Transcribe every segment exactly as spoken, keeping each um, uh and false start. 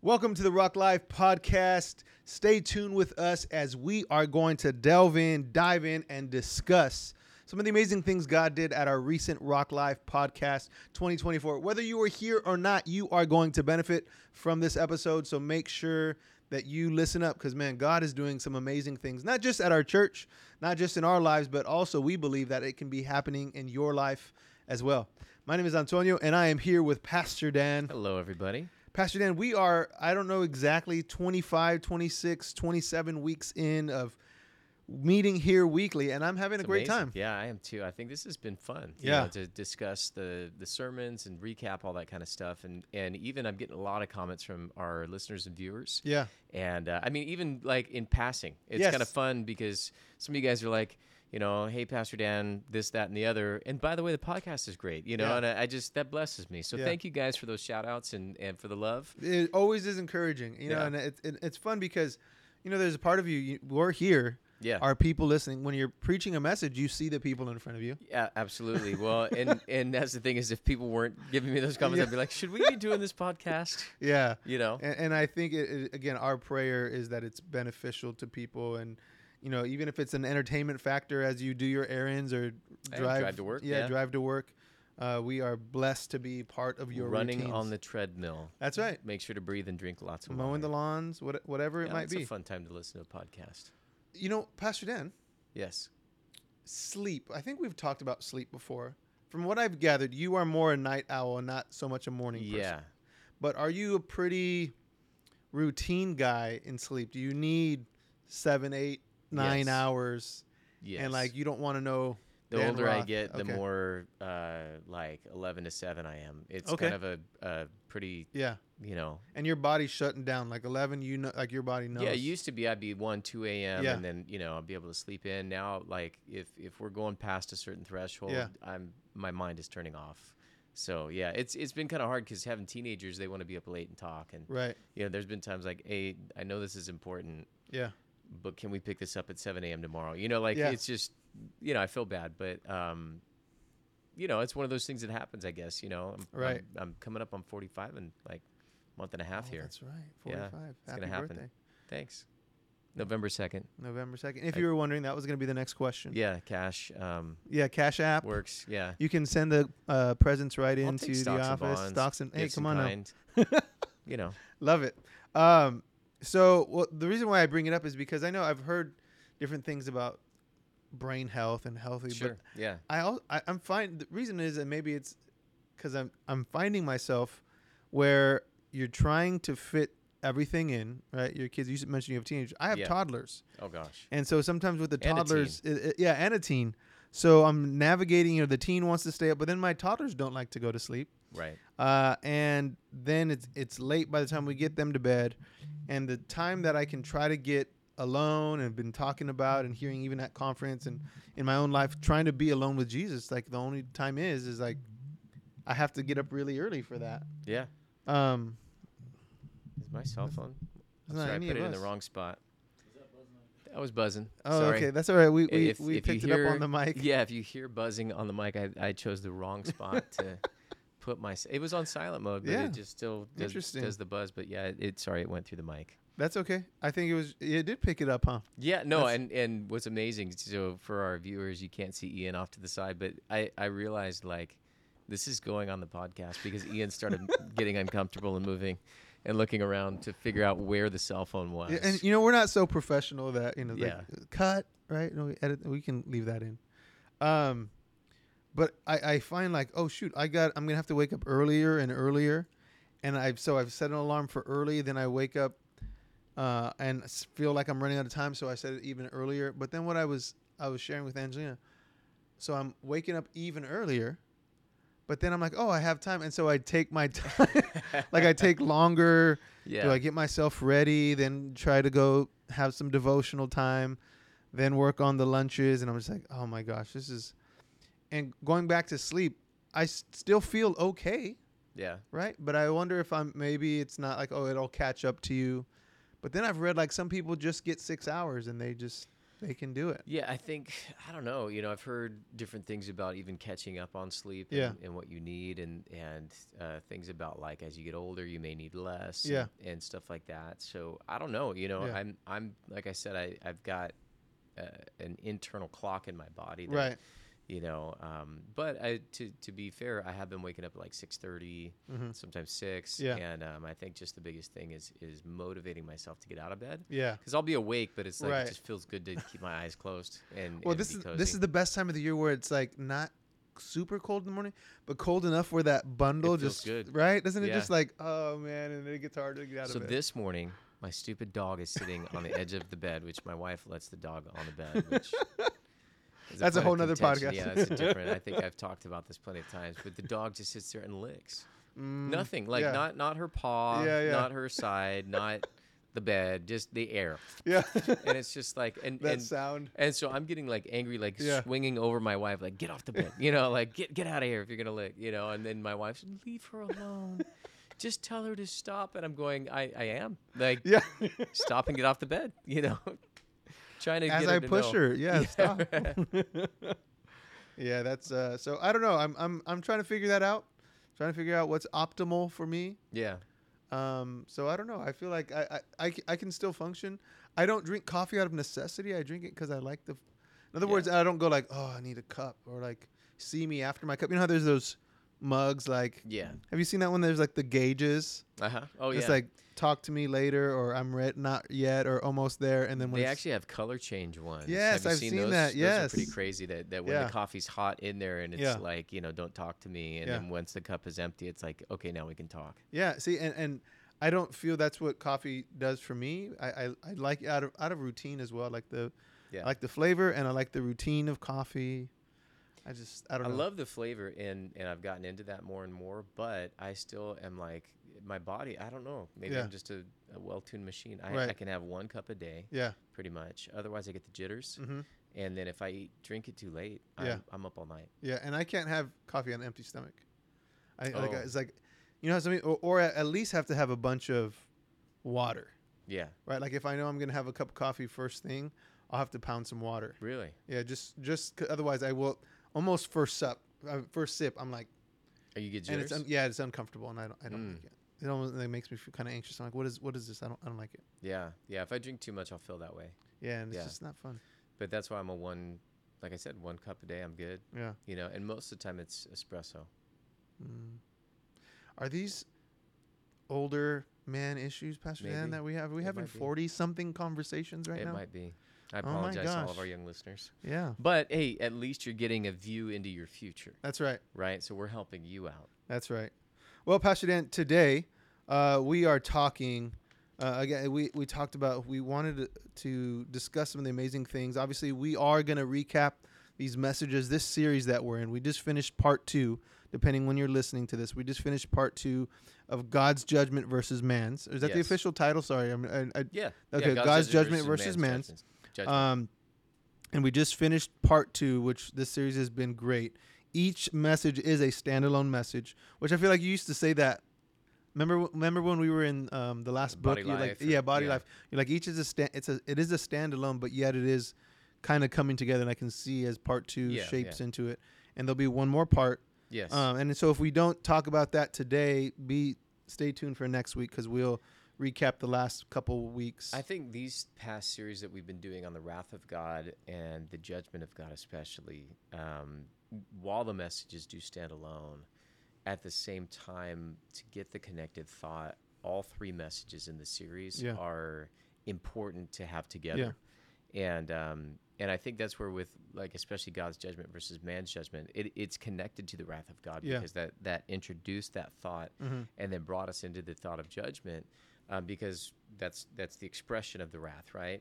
Welcome to the Rock Life Podcast. Stay tuned with us as we are going to delve in, dive in, and discuss some of the amazing things God did at our recent Rock Life Podcast twenty twenty-four. Whether you were here or not, you are going to benefit from this episode. So make sure that you listen up because, man, God is doing some amazing things, not just at our church, not just in our lives, but also we believe that it can be happening in your life as well. My name is Antonio, and I am here with Pastor Dan. Hello, everybody. Pastor Dan, we are, I don't know exactly, twenty-five, twenty-six, twenty-seven weeks in of meeting here weekly, and I'm having It's a great amazing. time. Yeah, I am too. I think this has been fun. you Yeah. know, to discuss the the sermons and recap all that kind of stuff, and and even I'm getting a lot of comments from our listeners and viewers. Yeah. And uh, I mean, even like in passing, it's Yes. kind of fun because some of you guys are like, you know, hey, Pastor Dan, this, that, and the other. And by the way, the podcast is great, you know, Yeah. and I, I just, that blesses me. So Yeah. thank you guys for those shout outs and, and for the love. It always is encouraging, you know, Yeah. and it, it, it's fun because, you know, there's a part of you, you we're here, Yeah. are people listening. When you're preaching a message, you see the people in front of you. Yeah, absolutely. Well, and and that's the thing is, if people weren't giving me those comments, Yeah. I'd be like, should we be doing this podcast? Yeah. You know? And, and I think, it, it, again, our prayer is that it's beneficial to people. And, you know, even if it's an entertainment factor as you do your errands or Hey, drive, drive to work, Yeah, yeah. drive to work. Uh, we are blessed to be part of your Running routines. on the treadmill. That's right. Make sure to breathe and drink lots of Mowing water. the lawns, what, whatever it Yeah, might it's be. a fun time to listen to a podcast. You know, Pastor Dan, Yes. sleep. I think we've talked about sleep before. From what I've gathered, you are more a night owl and not so much a morning person. Yeah. But are you a pretty routine guy in sleep? Do you need seven, eight, nine Yes. hours? Yes. And like you don't want to know. the Dan older I Roth. get, the Okay. more uh, like eleven to seven I am. It's Okay. kind of a, a pretty, Yeah. you know. And your body's shutting down. Like eleven, you know, like your body knows. Yeah, it used to be I'd be one, two a.m. Yeah. and then, you know, I'd be able to sleep in. Now, like, if, if we're going past a certain threshold, Yeah. I'm my mind is turning off. So, yeah, it's it's been kind of hard because having teenagers, they want to be up late and talk. And, Right. you know, there's been times like, hey, I know this is important, Yeah. but can we pick this up at seven a.m. tomorrow? You know, like, Yeah. it's just, you know, I feel bad. But, um, you know, it's one of those things that happens, I guess. You know, I'm, Right. I'm, I'm coming up on forty-five in like a month and a half Oh, here. That's right. Yeah, forty-five. it's Happy gonna happen. birthday. Thanks. November second. November second. If I- you were wondering, that was going to be the next question. Yeah, cash um, Yeah. Cash app. works. Yeah. You can send the uh, presents right I'll into take the stocks and office. bonds, Stocks and hey, gifts come in on now. kind. You know. Love it. Um, so well, the reason why I bring it up is because I know I've heard different things about brain health and healthy. Sure. Yeah. But I, al- I I'm fine. The reason is that maybe it's because I'm I'm finding myself where you're trying to fit everything in. Right. Your kids. You mentioned you have teenagers. I have Yeah. toddlers, Oh gosh. and so sometimes with the And a toddlers, i- i- yeah, and a teen. So I'm navigating. You know, the teen wants to stay up, but then my toddlers don't like to go to sleep. Right. Uh, and then it's it's late by the time we get them to bed, and the time that I can try to get alone and been talking about and hearing even at conference and in my own life trying to be alone with Jesus, like the only time is is like I have to get up really early for that. Yeah. Um, Is my cell phone? It's I'm not sorry, I any put of it in the us. wrong spot. That was buzzing. oh, Sorry. okay, that's all right. We we, If- we if you picked it hear- up on the mic. Yeah, if you hear buzzing on the mic, I, I chose the wrong spot to put my. s- It was on silent mode, but Yeah. it just still does, Interesting. does the buzz. But yeah, it, it sorry, it went through the mic. That's okay. I think it was it did pick it up, huh? Yeah, no, That's- and and what's amazing, so for our viewers, you can't see Ian off to the side, but I I realized like this is going on the podcast because Ian started getting uncomfortable and moving and looking around to figure out where the cell phone was. Yeah, and you know we're not so professional that you know Yeah. like cut right. No, we edit. We can leave that in. Um, but I, I find like oh shoot I got I'm gonna have to wake up earlier and earlier, and I've so I've set an alarm for early. Then I wake up, uh, and s- feel like I'm running out of time, so I set it even earlier. But then what I was I was sharing with Angelina, so I'm waking up even earlier. But then I'm like, oh, I have time, and so I take my time, like I take longer. yeah, Do I get myself ready, then try to go have some devotional time, then work on the lunches, and I'm just like, oh my gosh, this is. And going back to sleep, I s- still feel okay, yeah, right? But I wonder if I'm maybe it's not like oh it'll catch up to you, but then I've read like some people just get six hours and they just they can do it. Yeah, I think, I don't know, you know, I've heard different things about even catching up on sleep and, Yeah. and what you need, and, and uh, things about like as you get older, you may need less Yeah. and, and stuff like that. So I don't know, you know, Yeah. I'm, I'm, like I said, I, I've got uh, an internal clock in my body that, Right. you know, um, but I, to, to be fair, I have been waking up at like six thirty, Mm-hmm. sometimes six. Yeah. And um, I think just the biggest thing is, is motivating myself to get out of bed. Yeah. Because I'll be awake, but it's like Right. it just feels good to keep my eyes closed and Well, and this be is cozy. this is the best time of the year where it's like not super cold in the morning, but cold enough where that bundle It feels just good. right, doesn't it? Yeah. Just like, oh man, and then it gets harder to get out So of bed. this morning, my stupid dog is sitting on the edge of the bed, which my wife lets the dog on the bed. Which is That's a point whole of nother contention. podcast. Yeah, that's a different. I think I've talked about this plenty of times, but the dog just sits there and licks. Mm, Nothing, like yeah. not not her paw, Yeah, yeah. not her side, not the bed, just the air. Yeah, And it's just like and that and, sound. and so I'm getting like angry, like Yeah. swinging over my wife, like get off the bed, you know, like get get out of here if you're gonna lick, you know. And then my wife's leave her alone, just tell her to stop. And I'm going, I I am like Yeah, stop and get off the bed, you know, trying to as get her I to push know. her. Yeah, stop. Yeah, that's uh. So I don't know. I'm I'm I'm trying to figure that out. Trying to figure out what's optimal for me. Yeah, Um, so I don't know. I feel like I, I, I, c- I can still function. I don't drink coffee out of necessity. I drink it because I like the. In other Yeah. words, I don't go like, oh, I need a cup, or like see me after my cup. You know how there's those mugs like. yeah, Have you seen that one? There's like the gauges. uh huh. Oh yeah. It's like talk to me later, or I'm ready, not yet, or almost there, and then when They it's, actually have color change ones. Yes, have you I've seen, seen those? that, Those are pretty yes. crazy. That, that when Yeah. the coffee's hot in there and it's Yeah. like, you know, don't talk to me, and Yeah. then once the cup is empty, it's like, okay, now we can talk. yeah, see, and and I don't feel that's what coffee does for me. I I, I like it out of out of routine as well. Like the Yeah. I like the flavor, and I like the routine of coffee. I just I don't I know. love the flavor, and and I've gotten into that more and more. But I still am like my body. I don't know. Maybe Yeah. I'm just a, a well-tuned machine. I, Right. I can have one cup a day, Yeah. pretty much. Otherwise, I get the jitters. Mm-hmm. And then if I eat, drink it too late, Yeah. I'm, I'm up all night. Yeah, and I can't have coffee on an empty stomach. I like Oh. it's like, you know, how something or, or at least have to have a bunch of water, Yeah, right? Like if I know I'm gonna have a cup of coffee first thing, I'll have to pound some water. really. Yeah, just just 'cause otherwise I will almost first sip. Uh, first sip, I'm like, Are you get and jitters? it's un- yeah, it's uncomfortable, and I don't I don't Mm. like it. It almost it makes me feel kind of anxious. I'm like, what is what is this? I don't I don't like it. yeah, yeah. If I drink too much, I'll feel that way. Yeah, and it's Yeah. just not fun. But that's why I'm a one. Like I said, one cup a day, I'm good. Yeah. You know, and most of the time it's espresso. Mm. Are these older man issues, Pastor Dan, Maybe. that we have? Are we It having might be. forty something conversations right it now? might be. I Oh my apologize to all of gosh. our young listeners. Yeah, But hey, at least you're getting a view into your future, that's right. right? So we're helping you out. That's right. Well, Pastor Dan, today uh, we are talking. Uh, again, we, we talked about we wanted to, to discuss some of the amazing things. Obviously, we are going to recap these messages, this series that we're in. We just finished part two, depending when you're listening to this. We just finished part two of God's judgment versus man's. Is that the Yes. official title? Sorry, I'm, I, I, Yeah. Okay, yeah, God's judgment versus man's. judgment. Judgment. Um, and we just finished part two, which this series has been great. Each message is a standalone message, which I feel like you used to say that. Remember, remember when we were in um, the last book? Body You're like, Life or- yeah, body yeah. life. You're like each is a stand. It's a it is a standalone, but yet it is kind of coming together. And I can see as part two Yeah, shapes yeah. into it, and there'll be one more part. yes. Um, and so if we don't talk about that today, be stay tuned for next week because we'll recap the last couple weeks. I think these past series that we've been doing on the wrath of God and the judgment of God, especially, um, while the messages do stand alone, at the same time, to get the connected thought, all three messages in the series Yeah. are important to have together. And um, and I think that's where with like especially God's judgment versus man's judgment, it, it's connected to the wrath of God Yeah. because that that introduced that thought Mhm. and then brought us into the thought of judgment, um, because that's that's the expression of the wrath, right?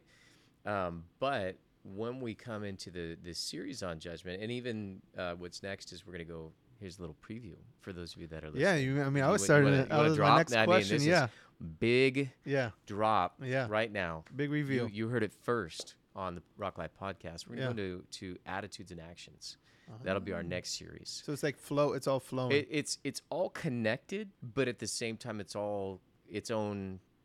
Um, but when we come into the this series on judgment, and even uh, what's next is we're going to go. Here's a little preview for those of you that are listening. Yeah, you, I mean, I You was would- starting. you to, wanna- that you wanna was my drop? next I mean, question. this is yeah, big yeah, drop yeah. right now. Big reveal. You, you heard it first on the Rock Life podcast. We're Yeah. going to go to, to attitudes and actions. That'll be our next series. So it's like flow. It's all flowing. It, it's it's all connected, but at the same time, it's all its own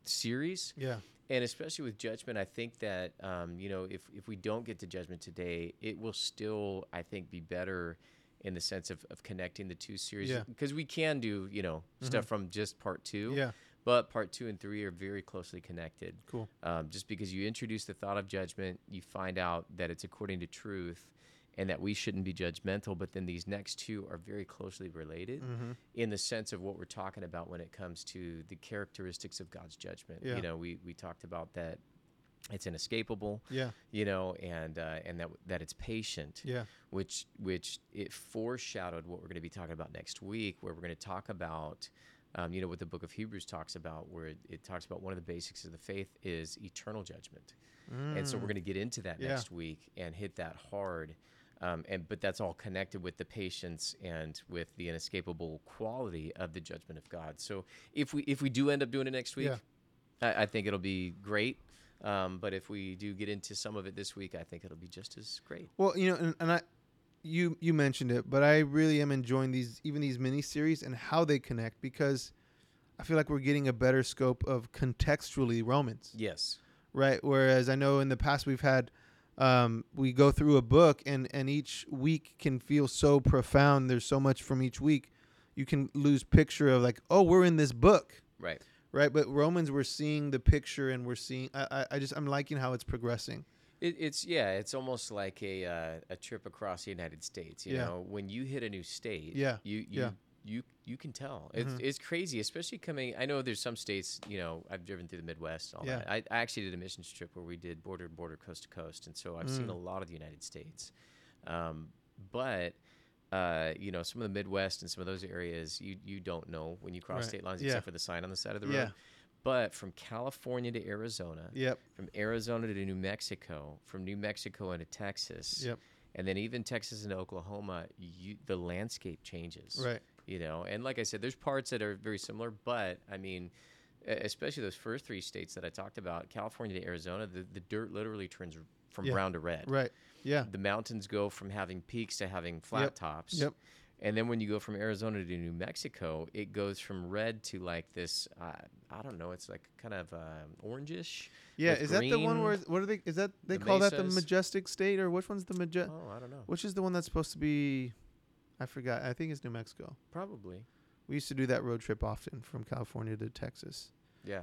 series. Yeah. And especially with judgment, I think that, um, you know, if, if we don't get to judgment today, it will still, I think, be better in the sense of, of connecting the two series. Yeah. Because we can do, you know, stuff from just part two. Yeah. But part two and three are very closely connected. Cool. Um, just because you introduce the thought of judgment, you find out that it's according to truth and that we shouldn't be judgmental. But then these next two are very closely related Mm-hmm. in the sense of what we're talking about when it comes to the characteristics of God's judgment. Yeah. You know, we, we talked about that it's inescapable, Yeah. you know, and uh, and that that it's patient, Yeah. which which it foreshadowed what we're going to be talking about next week, where we're going to talk about, um, you know, what the book of Hebrews talks about, where it, it talks about one of the basics of the faith is eternal judgment. Mm. And so we're going to get into that Yeah. next week and hit that hard. Um, and but that's all connected with the patience and with the inescapable quality of the judgment of God. So if we if we do end up doing it next week, Yeah. I, I think it'll be great. Um, but if we do get into some of it this week, I think it'll be just as great. Well, you know, and, and I, you you mentioned it, but I really am enjoying these, even these mini series and how they connect, because I feel like we're getting a better scope of contextually Romans, Yes. right? Whereas I know in the past we've had, um, we go through a book and and each week can feel so profound. There's so much from each week, you can lose picture of like, oh, we're in this book. Right. Right, but Romans, we're seeing the picture, and we're seeing. I, I, I just, I'm liking how it's progressing. It, it's yeah, it's almost like a uh, a trip across the United States. You Yeah. know, when you hit a new state, Yeah, you you yeah. you you can tell. It's Mhm. it's crazy, especially coming. I know there's some states. You know, I've driven through the Midwest. And all Yeah. that. I, I actually did a missions trip where we did border to border, coast to coast, and so I've seen Mm. a lot of the United States. Um, but uh, you know, some of the Midwest and some of those areas, you you don't know when you cross Right. state lines, Yeah. except for the sign on the side of the road. Yeah. But from California to Arizona, Yep, from Arizona to New Mexico, from New Mexico into Texas, yep, and then even Texas into Oklahoma, you, the landscape changes. right. You know, and like I said, there's parts that are very similar, but I mean, e- especially those first three states that I talked about, California to Arizona, the, the dirt literally turns from Yeah. brown to red. Right. Yeah. The mountains go from having peaks to having flat Yep. tops. Yep. And then when you go from Arizona to New Mexico, it goes from red to like this, uh, I don't know, it's like kind of um, orangish. Yeah. with Is that the one green. where? What are they? Is that they The call that the mesas. majestic state, or which one's the majestic? Oh, I don't know. Which is the one that's supposed to be? I forgot. I think it's New Mexico. Probably. We used to do that road trip often from California to Texas. Yeah.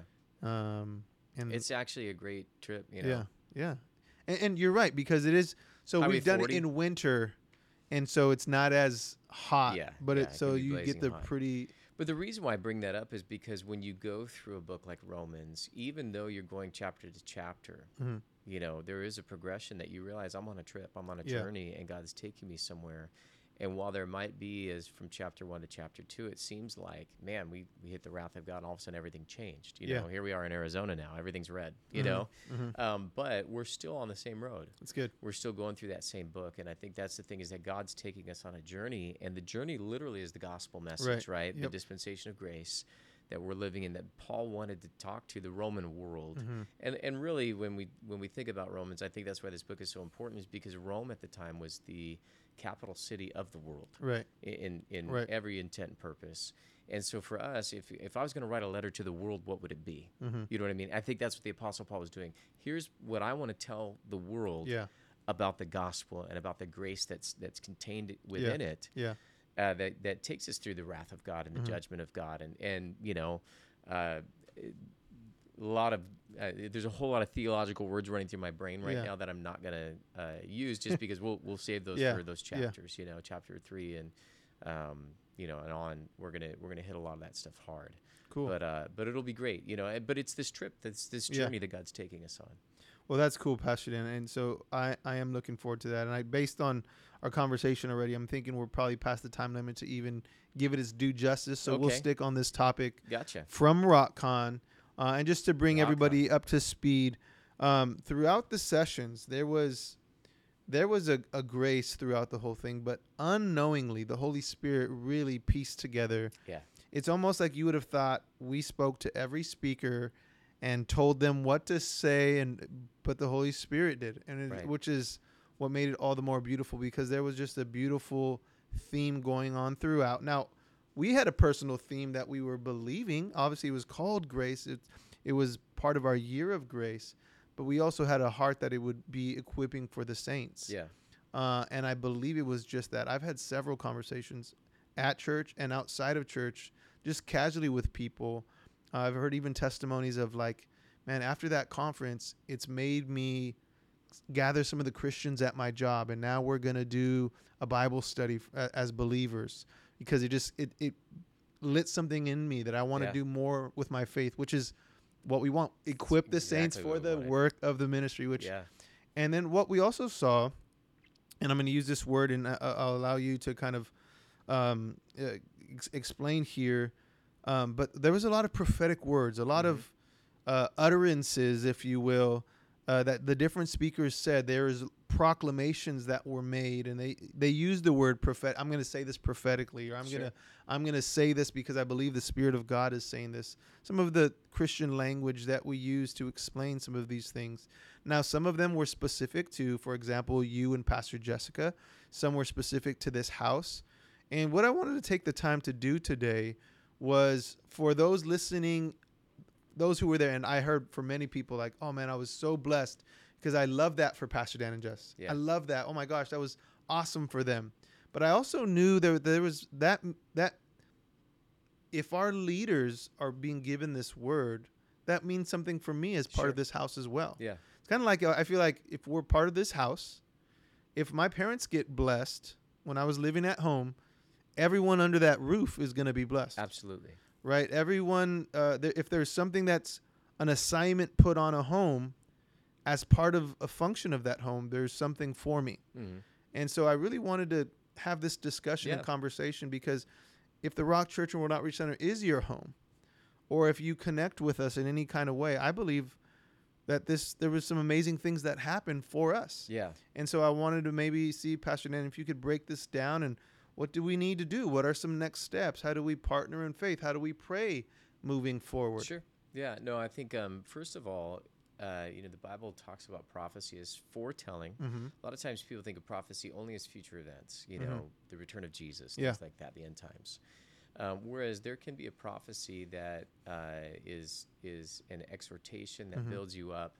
Um, and It's actually a great trip, you know. yeah, yeah, and, and you're right, because it is. So Highway we've done forty. it in winter, and so it's not as hot. Yeah, but yeah, it it so can be you blazing get the hot. pretty. But the reason why I bring that up is because when you go through a book like Romans, even though you're going chapter to chapter, Mhm. you know, there is a progression that you realize I'm on a trip, I'm on a Yeah. journey, and God's taking me somewhere. And while there might be, as from chapter one to chapter two, it seems like, man, we, we hit the wrath of God, and all of a sudden everything changed. You Yeah. know, here we are in Arizona now, everything's red, you Mhm. know? Mhm. Um, but we're still on the same road. It's good. We're still going through that same book. And I think that's the thing, is that God's taking us on a journey, and the journey literally is the gospel message, right? The Yep. dispensation of grace that we're living in, that Paul wanted to talk to the Roman world. Mhm. And and really, when we when we think about Romans, I think that's why this book is so important, is because Rome at the time was the capital city of the world Right. in in Right. every intent and purpose. And so for us, if if I was going to write a letter to the world, what would it be? Mhm. You know what I mean? I think that's what the Apostle Paul was doing. Here's what I want to tell the world Yeah. about the gospel and about the grace that's that's contained within it, Yeah. uh, that that takes us through the wrath of God and the Mhm. judgment of God, and and you know, uh, a lot of uh, there's a whole lot of theological words running through my brain right Yeah. now that I'm not gonna uh, use, just because we'll we'll save those Yeah. for those Yeah. chapters. You know, chapter three and um, you know and on. We're gonna we're gonna hit a lot of that stuff hard. Cool. But uh, but it'll be great. You know, and- but it's this trip, that's this Yeah. journey that God's taking us on. Well, that's cool, Pastor Dan. And so I, I am looking forward to that. And I, based on our conversation already, I'm thinking we're probably past the time limit to even give it its due justice. So we'll Okay. stick on this topic Gotcha. from RockCon. Uh, and just to bring RockCon. everybody up to speed, um, throughout the sessions, there was there was a, a grace throughout the whole thing. But unknowingly, the Holy Spirit really pieced together. Yeah. It's almost like you would have thought we spoke to every speaker and told them what to say, and but the Holy Spirit did, and it, Right. which is what made it all the more beautiful, because there was just a beautiful theme going on throughout. Now, we had a personal theme that we were believing. Obviously, it was called grace. It, it was part of our year of grace, but we also had a heart that it would be equipping for the saints. Yeah. Uh, and I believe it was just that. I've had several conversations at church and outside of church, just casually with people. Uh, I've heard even testimonies of like, man, after that conference, it's made me gather some of the Christians at my job, and now we're going to do a Bible study f- as believers, because it just, it, it lit something in me that I want to Yeah. do more with my faith, which is what we want. Equip the saints exactly for what we the wanted. work of the ministry, which, Yeah. and then what we also saw, and I'm going to use this word, and I- I'll allow you to kind of um, uh, ex- explain here. Um, but there was a lot of prophetic words, a lot Mhm. of uh, utterances, if you will, uh, that the different speakers said. There is proclamations that were made, and they they used the word prophet. I'm going to say this prophetically, or I'm Sure. going to I'm going to say this because I believe the Spirit of God is saying this. Some of the Christian language that we use to explain some of these things. Now, some of them were specific to, for example, you and Pastor Jessica. Some were specific to this house. And what I wanted to take the time to do today was for those listening, those who were there, and I heard from many people like, oh man, I was so blessed because I love that for Pastor Dan and Jess. Yeah. I love that. Oh my gosh, that was awesome for them. But I also knew there, there was that, that if our leaders are being given this word, that means something for me as part Sure. of this house as well. Yeah. It's kind of like, I feel like if we're part of this house, if my parents get blessed when I was living at home, everyone under that roof is going to be blessed. Absolutely. Right? Everyone, uh, th- if there's something that's an assignment put on a home as part of a function of that home, there's something for me. Mhm. And so I really wanted to have this discussion Yeah. and conversation, because if the Rock Church and World Outreach Center is your home, or if you connect with us in any kind of way, I believe that this there was some amazing things that happened for us. Yeah. And so I wanted to maybe see, Pastor Dan, if you could break this down, and what do we need to do? What are some next steps? How do we partner in faith? How do we pray moving forward? Sure. Yeah. No, I think um, first of all, uh, you know, the Bible talks about prophecy as foretelling. Mm-hmm. A lot of times people think of prophecy only as future events, you know, Mhm. the return of Jesus, Yeah. things like that, the end times. Um, whereas there can be a prophecy that uh, is is an exhortation that Mhm. builds you up.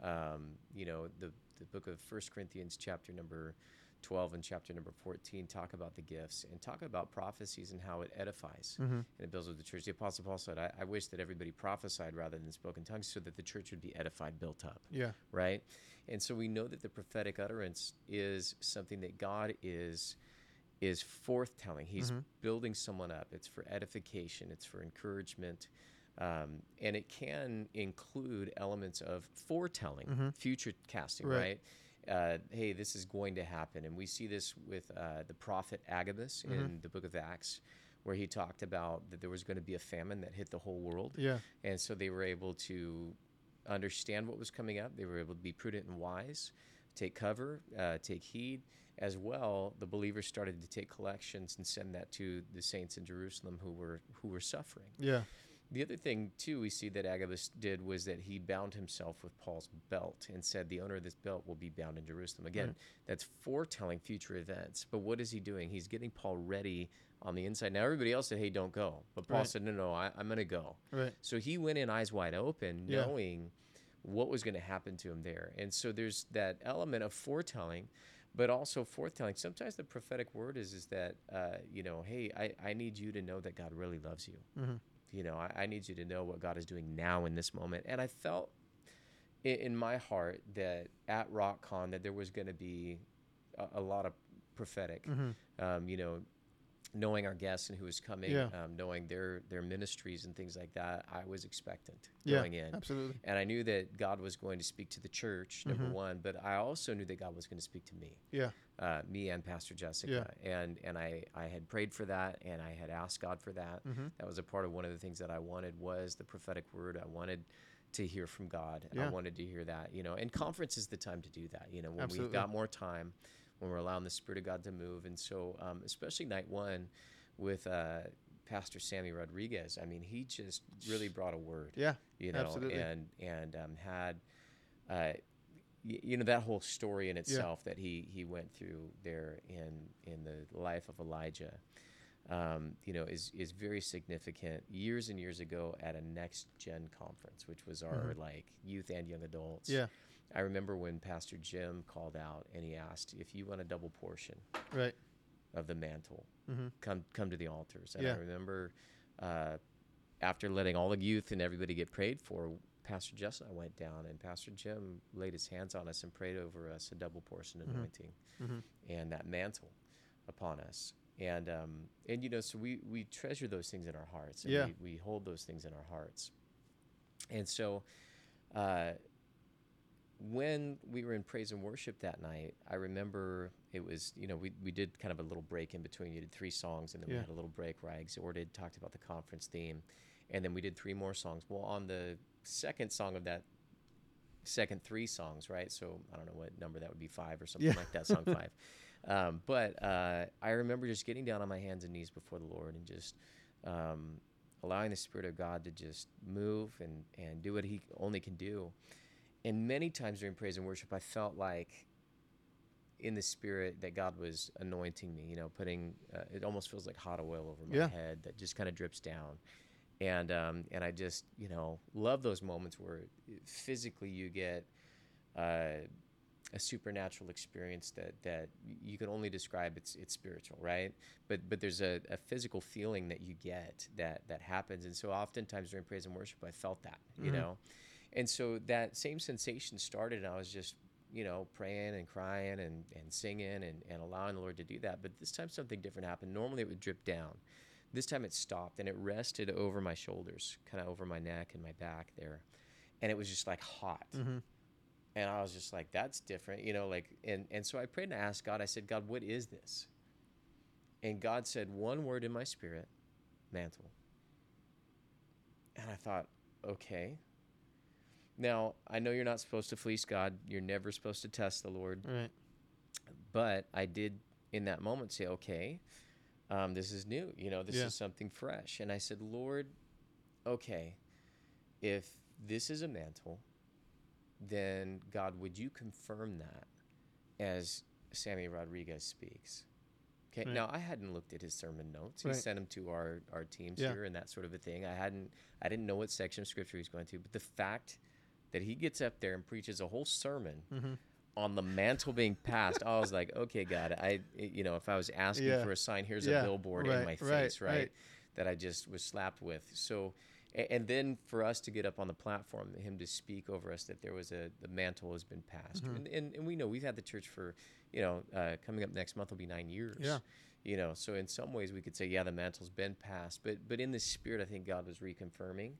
Um, you know, the the book of First Corinthians, chapter number twelve and chapter number fourteen, talk about the gifts and talk about prophecies and how it edifies Mm-hmm. and it builds with the church. The Apostle Paul said, I, I wish that everybody prophesied rather than spoke in tongues, so that the church would be edified, built up. Yeah. Right? And so we know that the prophetic utterance is something that God is is forthtelling. He's Mhm. building someone up. It's for edification. It's for encouragement. Um, and it can include elements of foretelling, Mhm. future casting, Right. right? Uh, hey, this is going to happen. And we see this with uh, the prophet Agabus Mhm. in the book of Acts, where he talked about that there was going to be a famine that hit the whole world. Yeah. And so they were able to understand what was coming up. They were able to be prudent and wise, take cover, uh, take heed. As well, the believers started to take collections and send that to the saints in Jerusalem who were who were suffering. Yeah. The other thing, too, we see that Agabus did was that he bound himself with Paul's belt and said, the owner of this belt will be bound in Jerusalem. Again, Right. that's foretelling future events. But what is he doing? He's getting Paul ready on the inside. Now, everybody else said, hey, don't go. But Paul Right. said, no, no, I, I'm going to go. Right. So he went in eyes wide open, Yeah. knowing what was going to happen to him there. And so there's that element of foretelling, but also foretelling. Sometimes the prophetic word is is that, uh, you know, hey, I, I need you to know that God really loves you. Mm-hmm. You know, I, I need you to know what God is doing now in this moment. And I felt in, in my heart that at RockCon that there was going to be a, a lot of prophetic, Mm-hmm. um, you know, knowing our guests and who was coming, Yeah. um, knowing their their ministries and things like that. I was expectant Yeah. going in. Absolutely. And I knew that God was going to speak to the church, number Mhm. one, but I also knew that God was going to speak to me, Yeah. uh, me and Pastor Jessica. And and I, I had prayed for that, and I had asked God for that. Mm-hmm. That was a part of one of the things that I wanted was the prophetic word. I wanted to hear from God, and Yeah. I wanted to hear that, you know, and conference is the time to do that, you know, when Absolutely. we've got more time, when we're allowing the Spirit of God to move. And so, um, especially night one with uh, Pastor Sammy Rodriguez, I mean, he just really brought a word, Yeah. you know, Absolutely. and and um, had, uh, y- you know, that whole story in itself that he he went through there in in the life of Elijah. um, you know, is is very significant. Years and years ago at a Next Gen conference, which was our Mhm. like youth and young adults. Yeah. I remember when Pastor Jim called out and he asked, if you want a double portion Right. of the mantle, Mhm. come come to the altars. And Yeah. I remember uh, after letting all the youth and everybody get prayed for, Pastor Jess and I went down, and Pastor Jim laid his hands on us and prayed over us a double portion Mhm. anointing Mhm. and that mantle upon us. And um, and you know, so we we treasure those things in our hearts, and Yeah. we, we hold those things in our hearts. And so, uh, when we were in praise and worship that night, I remember it was, you know, we, we did kind of a little break in between. You did three songs, and then Yeah. we had a little break where I exhorted, talked about the conference theme, and then we did three more songs. Well, on the second song of that second three songs, right? So I don't know what number that would be, five or something Yeah. like that, song five. Um, but uh, I remember just getting down on my hands and knees before the Lord and just um, allowing the Spirit of God to just move and, and do what he only can do. And many times during praise and worship, I felt like in the Spirit that God was anointing me, you know, putting, uh, it almost feels like hot oil over my Yeah. head that just kind of drips down. And, um, and I just, you know, love those moments where physically you get uh, a supernatural experience that, that you can only describe. It's, it's spiritual, right? But, but there's a, a physical feeling that you get that, that happens. And so oftentimes during praise and worship, I felt that, you Mhm. know? And so that same sensation started, and I was just, you know, praying and crying and, and singing and, and allowing the Lord to do that. But this time something different happened. Normally it would drip down. This time it stopped, and it rested over my shoulders, kind of over my neck and my back there. And it was just like hot. Mhm. And I was just like, that's different, you know, like, and, and so I prayed and I asked God, I said, God, what is this? And God said one word in my spirit, mantle. And I thought, okay. Now, I know you're not supposed to fleece God. You're never supposed to test the Lord. Right. But I did in that moment say, okay, um, this is new. You know, this Yeah. is something fresh. And I said, Lord, okay, if this is a mantle, then God, would you confirm that as Sammy Rodriguez speaks? Okay. Right. Now, I hadn't looked at his sermon notes. He Right. sent them to our, our teams Yeah. here and that sort of a thing. I hadn't, I didn't know what section of scripture he's going to, but the fact that he gets up there and preaches a whole sermon Mhm. on the mantle being passed, I was like, okay, God, I, you know, if I was asking Yeah. for a sign, here's Yeah. a billboard Right. in my Right. face, right, Right. that I just was slapped with. So, a- and then for us to get up on the platform, him to speak over us that there was a, the mantle has been passed. Mhm. And, and, and we know we've had the church for, you know, uh, coming up next month will be nine years. Yeah. You know, so in some ways we could say, yeah, the mantle's been passed, but, but in the spirit, I think God was reconfirming,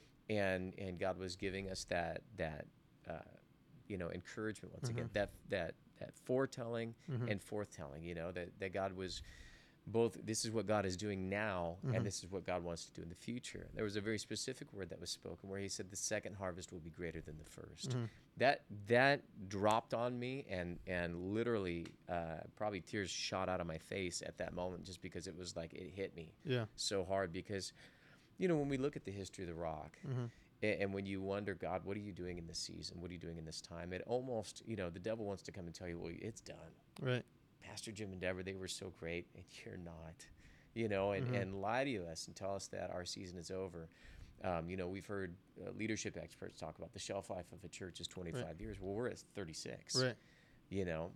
and, and God was giving us that, that, uh, you know, encouragement once Mhm. again, that, that, that foretelling Mhm. and forthtelling, you know, that, that God was both, this is what God is doing now, Mhm. and this is what God wants to do in the future. There was a very specific word that was spoken where he said the second harvest will be greater than the first. Mhm. That that dropped on me, and and literally uh, probably tears shot out of my face at that moment, just because it was like it hit me Yeah. so hard. Because, you know, when we look at the history of the rock, Mhm. a- and when you wonder, God, what are you doing in this season? What are you doing in this time? It almost, you know, the devil wants to come and tell you, well, it's done. Right. Pastor Jim and Deborah, they were so great, and you're not, you know, and, Mhm. and lie to us and tell us that our season is over. Um, you know, we've heard uh, leadership experts talk about the shelf life of a church is twenty-five Right. years. Well, we're at thirty-six, Right. you know,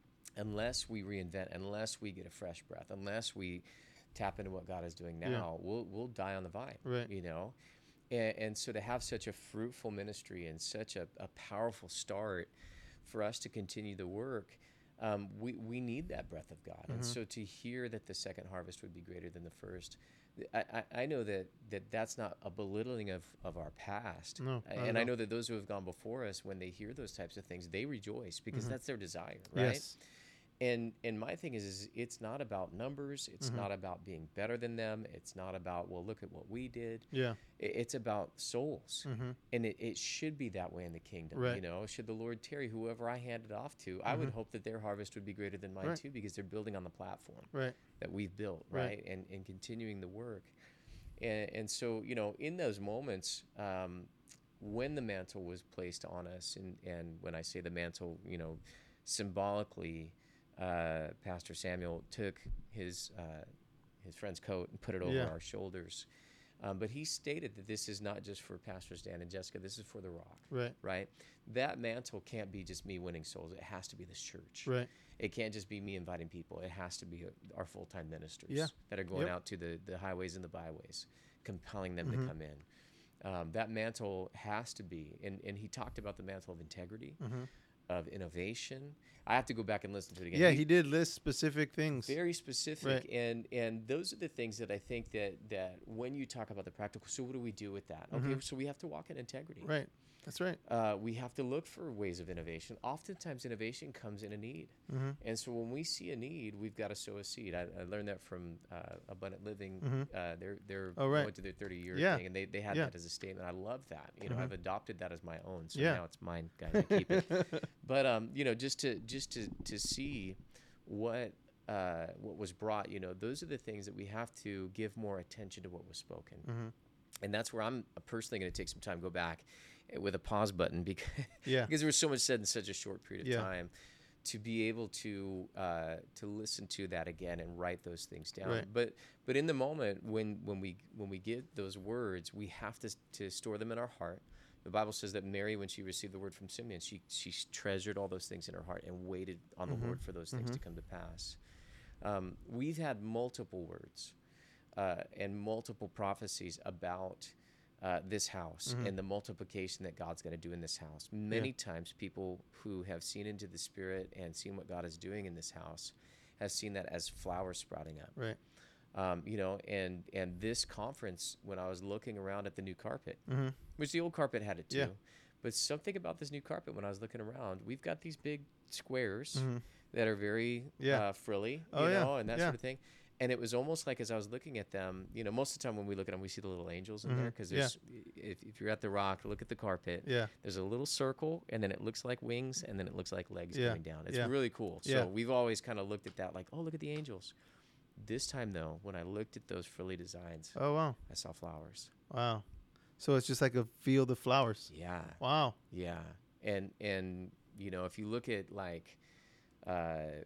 unless we reinvent, unless we get a fresh breath, unless we tap into what God is doing now, Yeah. we'll, we'll die on the vine, Right. you know? And, and so to have such a fruitful ministry and such a, a powerful start for us to continue the work, um, we, we need that breath of God. And Mhm. so to hear that the second harvest would be greater than the first, I, I, I know that, that that's not a belittling of, of our past. No, not And at I all. know that those who have gone before us, when they hear those types of things, they rejoice because Mhm. that's their desire, right? Yes. And and my thing is, is it's not about numbers. It's Mhm. not about being better than them. It's not about, well, look at what we did. Yeah. I- It's about souls. Mhm. And it, it should be that way in the kingdom. Right. You know, should the Lord tarry, whoever I hand it off to, I would Mhm. hope that their harvest would be greater than mine Right. too, because they're building on the platform Right. that we've built, Right. right? And and continuing the work. And, and so, you know, in those moments, um, when the mantle was placed on us, and, and when I say the mantle, you know, symbolically, uh, Pastor Samuel took his uh, his friend's coat and put it over Yeah. our shoulders. Um, but he stated that this is not just for Pastors Dan and Jessica. This is for the Rock, Right. right? That mantle can't be just me winning souls. It has to be this church. Right. It can't just be me inviting people. It has to be uh, our full-time ministers Yeah. that are going Yep. out to the, the highways and the byways, compelling them Mhm. to come in. Um, that mantle has to be, and, and he talked about the mantle of integrity, Mm-hmm. of innovation. I have to go back and listen to it again. Yeah, he did list specific things. Very specific, Right. and and those are the things that I think that that when you talk about the practical, so what do we do with that? Okay, Mhm. so we have to walk in integrity. Right. That's right. Uh, we have to look for ways of innovation. Oftentimes, innovation comes in a need, Mm-hmm. and so when we see a need, we've got to sow a seed. I, I learned that from uh, Abundant Living. Mhm. Uh, they're they're Oh, right. going to their thirty year Yeah. thing, and they, they had Yeah. that as a statement. I love that. You know, Mhm. I've adopted that as my own, so Yeah. now it's mine, guys. I keep it. But um, you know, just to just to to see what uh, what was brought, you know, those are the things that we have to give more attention to what was spoken, Mm-hmm. and that's where I'm personally going to take some time, go back eh, with a pause button because Yeah. because there was so much said in such a short period of Yeah. time. To be able to uh, to listen to that again and write those things down, Right. but but in the moment when when we when we get those words, we have to to store them in our heart. The Bible says that Mary, when she received the word from Simeon, she she treasured all those things in her heart and waited on Mhm. the Lord for those things Mhm. to come to pass. Um, we've had multiple words uh, and multiple prophecies about uh, this house Mhm. and the multiplication that God's going to do in this house. Many times, people who have seen into the Spirit and seen what God is doing in this house have seen that as flowers sprouting up. Right. Um, you know, and and this conference, when I was looking around at the new carpet, Mm-hmm. which the old carpet had it too, Yeah. but something about this new carpet, when I was looking around, we've got these big squares Mm-hmm. that are very Yeah. uh, frilly, Oh, you yeah. know, and that Yeah. sort of thing. And it was almost like as I was looking at them, you know, most of the time when we look at them, we see the little angels in Mhm. there because Yeah. there's, if, if you're at the Rock, look at the carpet. Yeah. There's a little circle, and then it looks like wings, and then it looks like legs Yeah. coming down. It's Yeah. really cool. So Yeah. we've always kind of looked at that like, oh, look at the angels. This time though, when I looked at those frilly designs, Oh wow. I saw flowers. Wow. So it's just like a field of flowers. Yeah. Wow. Yeah, and and you know, if you look at like uh,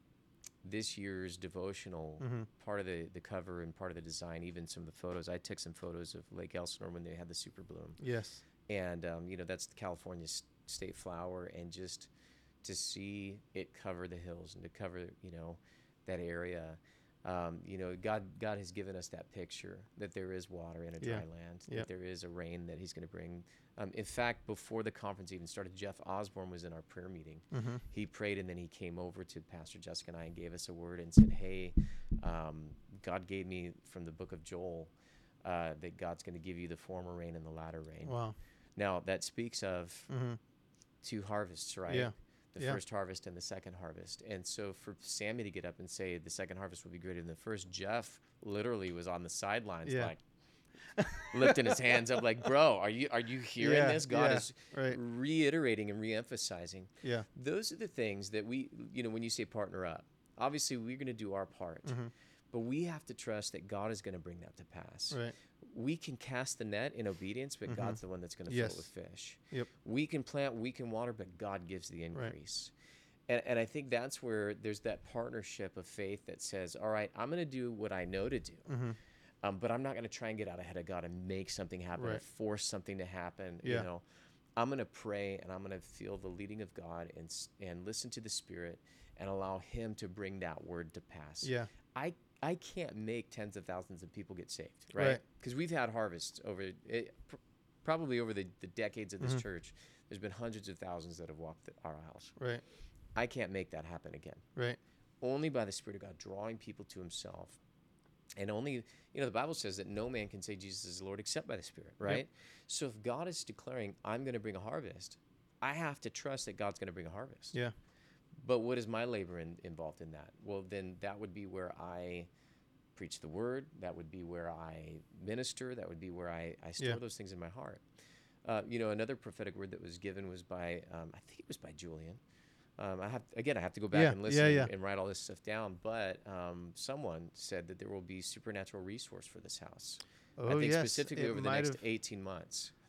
this year's devotional, Mm-hmm. part of the the cover and part of the design, even some of the photos, I took some photos of Lake Elsinore when they had the super bloom, Yes. and um, you know, that's the California s- state flower, and just to see it cover the hills and to cover, you know, that area. Um, you know, God God has given us that picture that there is water in a dry Yeah. land, Yeah. that there is a rain that He's going to bring. Um, in fact, before the conference even started, Jeff Osborne was in our prayer meeting. Mm-hmm. He prayed, and then he came over to Pastor Jessica and I and gave us a word and said, "Hey, um, God gave me from the book of Joel uh, that God's going to give you the former rain and the latter rain." Wow. Now that speaks of Mm-hmm. two harvests, right? Yeah. The Yeah. first harvest and the second harvest. And so for Sammy to get up and say the second harvest will be greater than the first, Jeff literally was on the sidelines, Yeah. like lifting his hands up, like, "Bro, are you are you hearing Yeah, this?" God yeah, is right. reiterating and reemphasizing. Yeah. Those are the things that we, you know, when you say partner up, obviously we're going to do our part, Mhm. but we have to trust that God is going to bring that to pass. Right. We can cast the net in obedience, but Mhm. God's the one that's going to Yes. fill it with fish. Yep. We can plant, we can water, but God gives the Right. increase. And, and I think that's where there's that partnership of faith that says, all right, I'm going to do what I know to do, Mm-hmm. um, but I'm not going to try and get out ahead of God and make something happen or Right. force something to happen. Yeah. You know, I'm going to pray and I'm going to feel the leading of God and s- and listen to the Spirit and allow Him to bring that word to pass. Yeah. I I can't make tens of thousands of people get saved, Right. right? Because we've had harvests over it, pr- probably over the, the decades of this Mhm. church. There's been hundreds of thousands that have walked the, our aisles. Right. I can't make that happen again. Right. Only by the Spirit of God drawing people to Himself. And only, you know, the Bible says that no man can say Jesus is Lord except by the Spirit, right? So if God is declaring, I'm going to bring a harvest, I have to trust that God's going to bring a harvest. Yeah. But what is my labor in, involved in that? Well, then that would be where I preach the word. That would be where I minister. That would be where I, I store Yeah. those things in my heart. Uh, you know, another prophetic word that was given was by, um, I think it was by Julian. Um, I have again, I have to go back Yeah, and listen yeah, yeah. And, and write all this stuff down. But um, someone said that there will be supernatural resource for this house. Oh I think yes. specifically It over the might next have- eighteen months.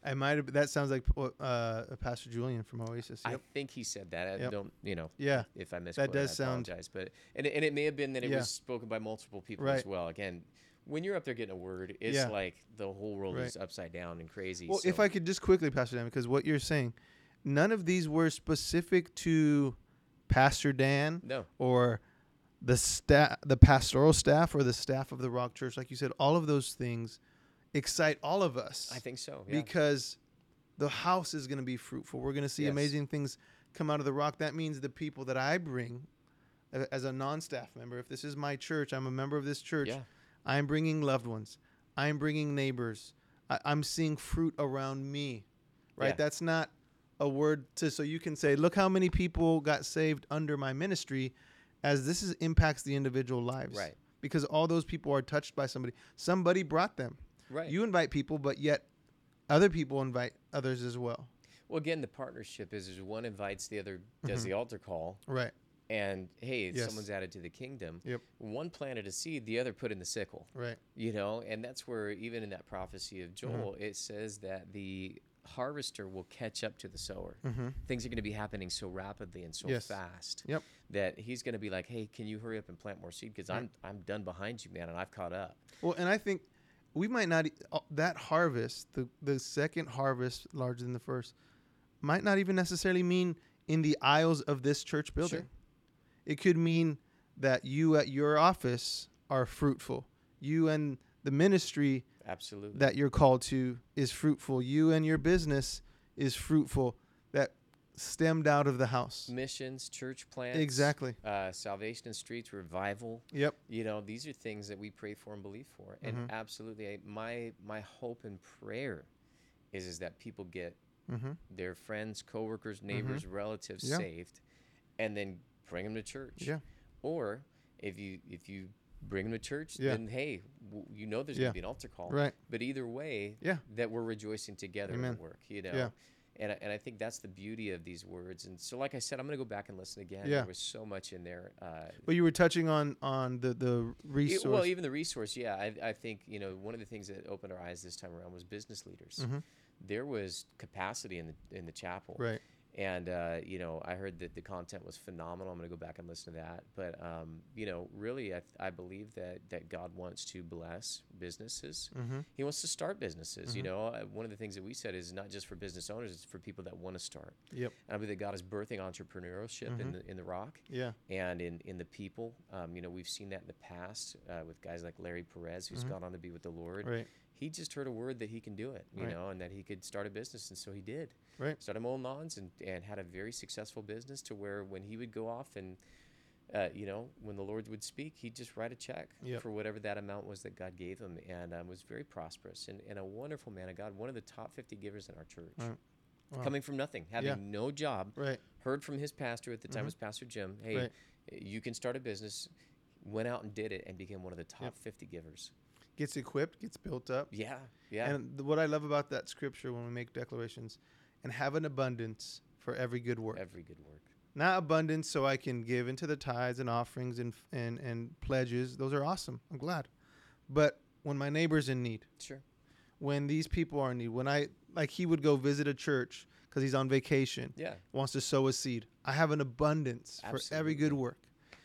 I might have. That sounds like uh, Pastor Julian from Oasis. Yep. I think he said that. I Yep. don't, you know, Yeah. if I misquoted, does I sound- apologize. But and it, and it may have been that it Yeah. was spoken by multiple people Right. as well. Again, when you're up there getting a word, it's Yeah. like the whole world Right. is upside down and crazy. Well, so. if I could just quickly, Pastor Dan, because what you're saying, none of these were specific to Pastor Dan no, or the staff, the pastoral staff, or the staff of the Rock Church. Like you said, all of those things excite all of us. I think so. Yeah. Because the house is going to be fruitful. We're going to see Yes. amazing things come out of the Rock. That means the people that I bring a- as a non-staff member, if this is my church, I'm a member of this church, Yeah. I'm bringing loved ones. I'm bringing neighbors. I, I'm seeing fruit around me, right? Yeah. That's not a word to, so you can say, look how many people got saved under my ministry, as this is impacts the individual lives. Right. Because all those people are touched by somebody. Somebody brought them. Right. You invite people, but yet other people invite others as well. Well, again, the partnership is, is one invites, the other does Mhm. the altar call, Right. and hey, Yes. someone's added to the kingdom. Yep. One planted a seed, the other put in the sickle. Right. You know, and that's where even in that prophecy of Joel, Mm-hmm. it says that the harvester will catch up to the sower. Mm-hmm. Things are going to be happening so rapidly and so Yes. fast Yep. that he's going to be like, "Hey, can you hurry up and plant more seed? Because I'm I'm done behind you, man, and I've caught up." Well, and I think we might not, e- uh, that harvest, the, the second harvest larger than the first, might not even necessarily mean in the aisles of this church building. Sure. It could mean that you at your office are fruitful. You and the ministry Absolutely. that you're called to is fruitful. You and your business is fruitful. That stemmed out of the house. Missions, church plants, Exactly. uh, salvation in streets, revival. Yep. You know, these are things that we pray for and believe for. And Mhm. absolutely, I, my my hope and prayer is is that people get Mm-hmm. their friends, coworkers, neighbors, relatives Yeah. saved, and then bring them to church. Yeah. Or if you if you bring them to church, Yeah. then hey, w- you know there's Yeah. going to be an altar call. Right. But either way, Yeah. that we're rejoicing together Amen. at work. You know. Yeah. And I, and I think that's the beauty of these words. And so, like I said, I'm going to go back and listen again. Yeah. There was so much in there. Uh, But you were touching on on the the e- resource. well, even the resource, yeah. I, I think, you know, one of the things that opened our eyes this time around was business leaders. Mhm. There was capacity in the in the chapel. Right. And, uh, you know, I heard that the content was phenomenal. I'm going to go back and listen to that. But, um, you know, really, I, I believe that, that God wants to bless businesses. Mm-hmm. He wants to start businesses. You Mhm. know, Uh, one of the things that we said is not just for business owners, it's for people that want to start. Yep. And I believe that God is birthing entrepreneurship in Mhm. the in the Rock Yeah. and in, in the people. Um, you know, we've seen that in the past uh, with guys like Larry Perez, who's Mhm. gone on to be with the Lord. Right. He just heard a word that he can do it, you Right. know, and that he could start a business, and so he did. Right. Started mowing lawns and, and had a very successful business to where when he would go off and, uh, you know, when the Lord would speak, he'd just write a check Yep. for whatever that amount was that God gave him, and um, was very prosperous and, and a wonderful man of God, one of the top fifty givers in our church. Right. Wow. Coming from nothing, having Yeah. no job, Right. heard from his pastor at the time Mhm. was Pastor Jim, hey, Right. you can start a business, went out and did it and became one of the top Yep. fifty givers. Gets equipped, gets built up. Yeah, yeah. And th- what I love about that scripture when we make declarations, and have an abundance for every good work. Every good work. Not abundance so I can give into the tithes and offerings and f- and and pledges. Those are awesome. I'm glad. But when my neighbor's in need, Sure. when these people are in need, when I like he would go visit a church because he's on vacation, Yeah. wants to sow a seed. I have an abundance for every good Absolutely. work.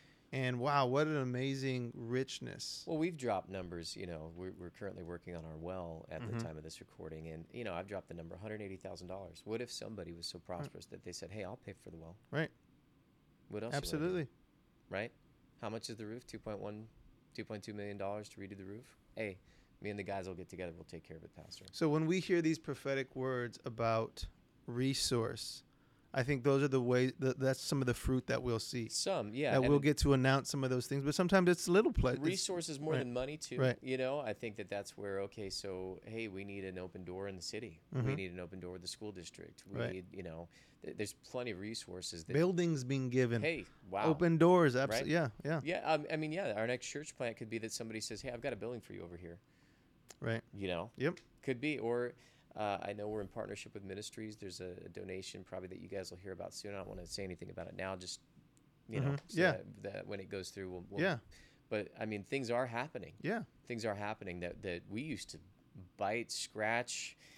And wow, what an amazing richness. Well, we've dropped numbers. You know, we're, we're currently working on our well at Mhm. the time of this recording, and you know, I've dropped the number one hundred eighty thousand dollars. What if somebody was so prosperous that they said, "Hey, I'll pay for the well"? Right. What else? you wanna do? Absolutely. Right. How much is the roof? Two point one, two point two million dollars to redo the roof. Hey, me and the guys will get together. We'll take care of it, Pastor. So when we hear these prophetic words about resource, I think those are the ways that that's some of the fruit that we'll see. Some, yeah. that and we'll get to announce some of those things, but sometimes it's little play. it's- resources more right. than money too. Right. You know, I think that that's where okay, so hey, we need an open door in the city. We Mhm. need an open door with the school district. We Right. need, you know, th- there's plenty of resources that. buildings being given, Hey, wow. open doors. Right? Absolutely. Yeah. Yeah. Yeah, um, I mean, yeah. Our next church plant could be that somebody says, "Hey, I've got a building for you over here." Right. You know. Yep. Could be, or uh, I know we're in partnership with ministries. There's a, a donation probably that you guys will hear about soon. I don't want to say anything about it now. Just you know, Mhm. so Yeah. that, that when it goes through, we'll, we'll. Yeah. But I mean, things are happening. Yeah. Things are happening that that we used to bite, scratch,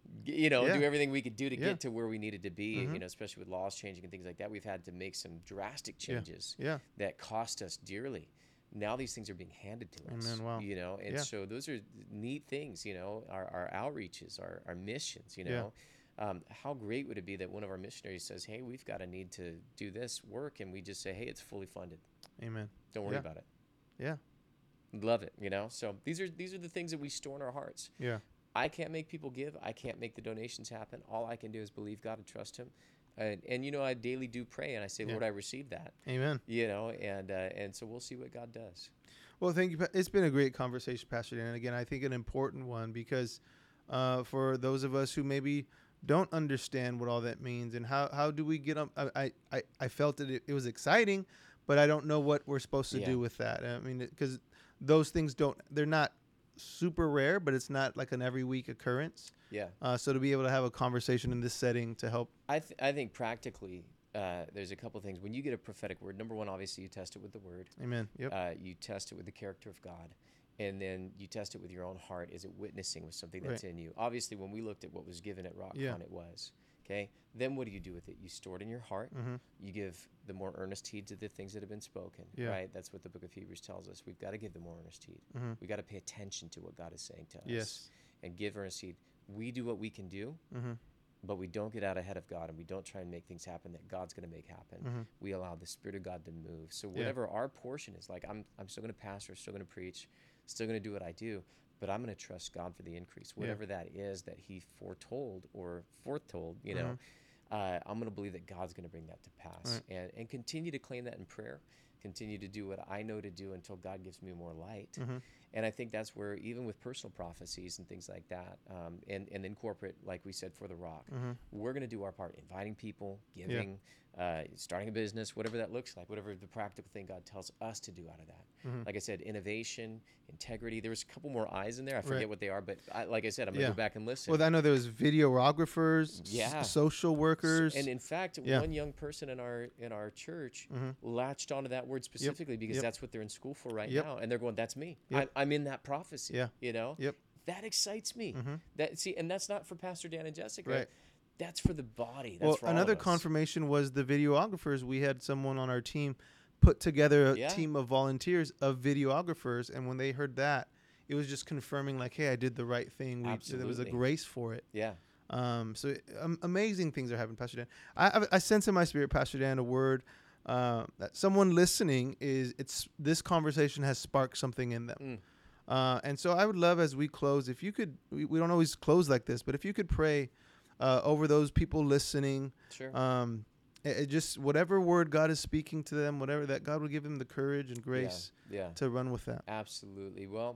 g- you know, Yeah. do everything we could do to Yeah. get to where we needed to be. Mhm. You know, especially with laws changing and things like that, we've had to make some drastic Yeah. changes Yeah. that cost us dearly. Now these things are being handed to us. Amen. Wow. You know, and Yeah. so those are neat things. You know, our our outreaches, our our missions. You Yeah. know. Um, how great would it be that one of our missionaries says, "Hey, we've got a need to do this work," and we just say, "Hey, it's fully funded. Amen. Don't worry Yeah. about it." Yeah. Love it, you know. So these are these are the things that we store in our hearts. Yeah. I can't make people give. I can't make the donations happen. All I can do is believe God and trust Him. And, and you know, I daily do pray, and I say, Yeah. "Lord, I receive that." Amen. You know, and uh, and so we'll see what God does. Well, thank you. Pa- It's been a great conversation, Pastor Dan. And again, I think an important one because uh, for those of us who maybe don't understand what all that means and how, how do we get up, I, I, I felt that it, it was exciting, but I don't know what we're supposed to Yeah. do with that. I mean, because those things don't, they're not super rare, but it's not like an every week occurrence. Yeah, Uh, so to be able to have a conversation in this setting to help. I th- I think practically, uh, there's a couple things. When you get a prophetic word, number one, obviously you test it with the Word. Amen. Yep. Uh, you test it with the character of God, and then you test it with your own heart. Is it witnessing with something that's Right. in you? Obviously, when we looked at what was given at RockCon, Yeah. it was. Okay. Then what do you do with it? You store it in your heart. Mm-hmm. You give the more earnest heed to the things that have been spoken. Yeah. Right. That's what the book of Hebrews tells us. We've got to give the more earnest heed. Mm-hmm. We got to pay attention to what God is saying to us. Yes. And give earnest heed. We do what we can do, Mm-hmm. but we don't get out ahead of God, and we don't try and make things happen that God's going to make happen. Mm-hmm. We allow the Spirit of God to move. So Yeah. whatever our portion is, like I'm, I'm still going to pastor, still going to preach, still going to do what I do, but I'm going to trust God for the increase, Yeah. whatever that is that He foretold or foretold. You Mm-hmm. know, uh, I'm going to believe that God's going to bring that to pass, Right. and and continue to claim that in prayer. Continue to do what I know to do until God gives me more light. Mm-hmm. And I think that's where, even with personal prophecies and things like that, um, and, and then corporate, like we said, for the Rock, Mm-hmm. we're going to do our part, inviting people, giving, uh, starting a business, whatever that looks like, whatever the practical thing God tells us to do out of that. Mhm. Like I said, innovation, integrity. There was a couple more I's in there. I forget Right. what they are, but I, like I said, I'm going to Yeah. go back and listen. Well, I know there was videographers, s- Yeah. social workers. And in fact, Yeah. one young person in our in our church Mhm. latched onto that word specifically because Yep. that's what they're in school for right Yep. now, and they're going, "That's me. Yep. I, I'm in that prophecy." Yeah. You know. Yep. That excites me. Mhm. That see, and that's not for Pastor Dan and Jessica. Right. That's for the body. That's Well, for all another of us. confirmation was the videographers. We had someone on our team put together a Yeah. team of volunteers of videographers, and when they heard that, it was just confirming, like, hey, I did the right thing. We, there was a Absolutely. grace for it. Yeah. Um, so um, amazing things are happening, Pastor Dan. I, I, I sense in my spirit, Pastor Dan, a word uh, that someone listening is. It's this conversation has sparked something in them. Mm. Uh, and so I would love, as we close, if you could. We, we don't always close like this, but if you could pray uh, over those people listening. Sure. Um, it, it just whatever word God is speaking to them, whatever that God will give them the courage and grace Yeah. yeah. to run with that. Absolutely. Well,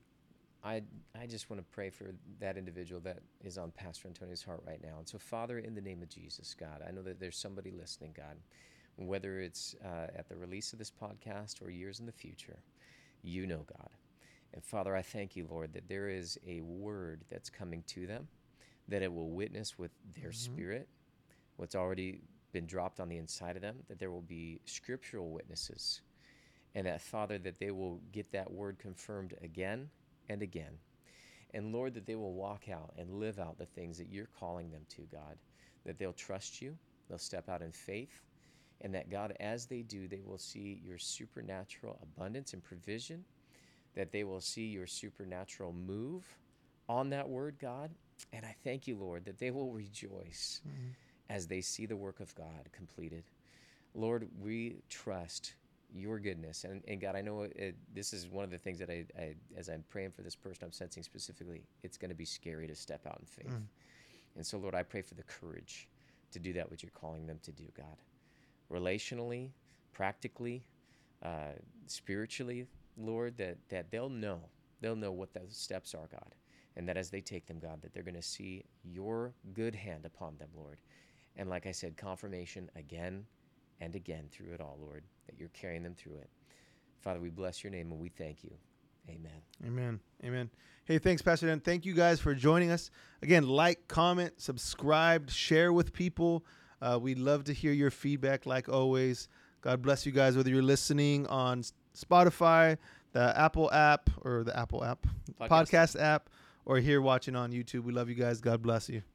I I just want to pray for that individual that is on Pastor Antonio's heart right now. And so, Father, in the name of Jesus, God, I know that there's somebody listening, God, whether it's uh, at the release of this podcast or years in the future, you know, God. And Father, I thank you, Lord, that there is a word that's coming to them, that it will witness with their Mhm. spirit, what's already been dropped on the inside of them, that there will be scriptural witnesses, and that, Father, that they will get that word confirmed again and again. And Lord, that they will walk out and live out the things that you're calling them to, God, that they'll trust you, they'll step out in faith, and that, God, as they do, they will see your supernatural abundance and provision, that they will see your supernatural move on that word, God. And I thank you, Lord, that they will rejoice Mhm. as they see the work of God completed. Lord, we trust your goodness. And, and God, I know it, this is one of the things that I, I, as I'm praying for this person, I'm sensing specifically, it's going to be scary to step out in faith. Mm. And so, Lord, I pray for the courage to do that, what you're calling them to do, God. Relationally, practically, uh, spiritually, Lord, that, that they'll know, they'll know what those steps are, God. And that as they take them, God, that they're going to see your good hand upon them, Lord. And like I said, confirmation again and again through it all, Lord, that you're carrying them through it. Father, we bless your name and we thank you. Amen. Amen. Amen. Hey, thanks, Pastor Dan. Thank you guys for joining us. Again, like, comment, subscribe, share with people. Uh, we'd love to hear your feedback, like always. God bless you guys, whether you're listening on Spotify, the Apple app, or the Apple app, Podcast. podcast app, or here watching on YouTube. We love you guys. God bless you.